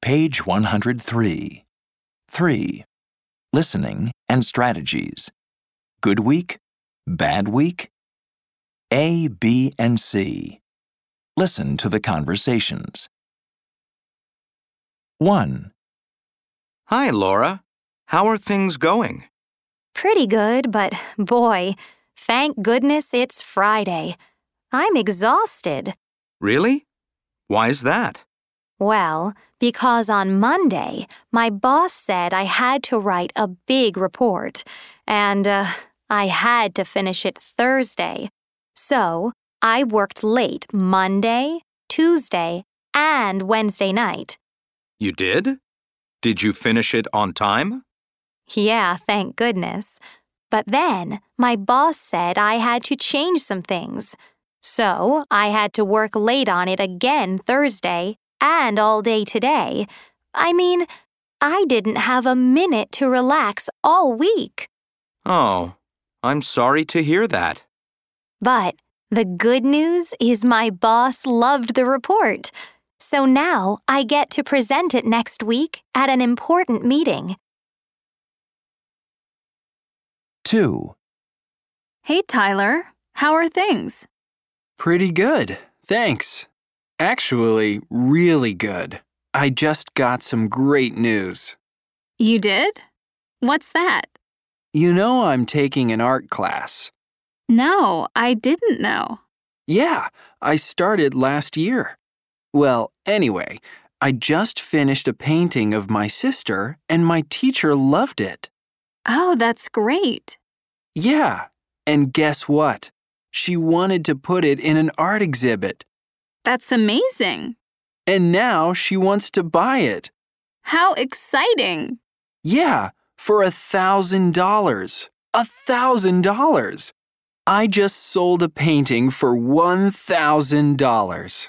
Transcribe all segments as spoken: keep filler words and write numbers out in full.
Page one hundred three. three. Listening and strategies. Good week? Bad week? A, B, and C. Listen to the conversations. one. Hi, Laura. How are things going? Pretty good, but boy, thank goodness it's Friday. I'm exhausted. Really? Why is that? Well, because on Monday, my boss said I had to write a big report, and uh, I had to finish it Thursday. So, I worked late Monday, Tuesday, and Wednesday night. You did? Did you finish it on time? Yeah, thank goodness. But then, my boss said I had to change some things. So, I had to work late on it again Thursday and all day today. I mean, I didn't have a minute to relax all week. Oh, I'm sorry to hear that. But the good news is my boss loved the report. So now I get to present it next week at an important meeting. two. Hey, Tyler. How are things? Pretty good, thanks. Actually, really good. I just got some great news. You did? What's that? You know I'm taking an art class. No, I didn't know. Yeah, I started last year. Well, anyway, I just finished a painting of my sister and my teacher loved it. Oh, that's great. Yeah, and guess what? She wanted to put it in an art exhibit. That's amazing. And now she wants to buy it. How exciting. Yeah, for a thousand dollars. A thousand dollars. I just sold a painting for one thousand dollars.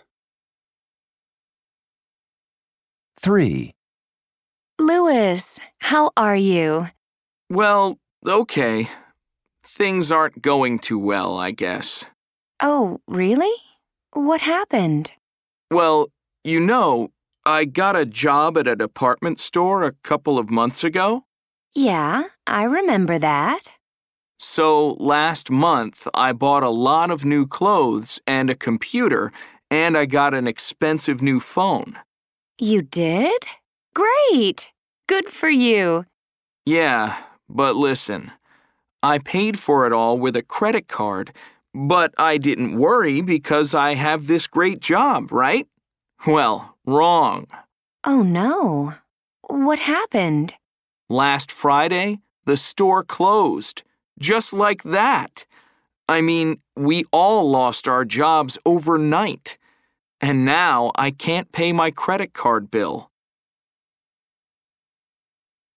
three. Louis, how are you? Well, okay. Things aren't going too well, I guess. Oh, really? What happened? Well, you know, I got a job at a department store a couple of months ago. Yeah, I remember that. So last month, I bought a lot of new clothes and a computer, and I got an expensive new phone. You did? Great! Good for you. Yeah, but listen, I paid for it all with a credit card, but I didn't worry because I have this great job, right? Well, wrong. Oh no. What happened? Last Friday, the store closed. Just like that. I mean, we all lost our jobs overnight. And now I can't pay my credit card bill.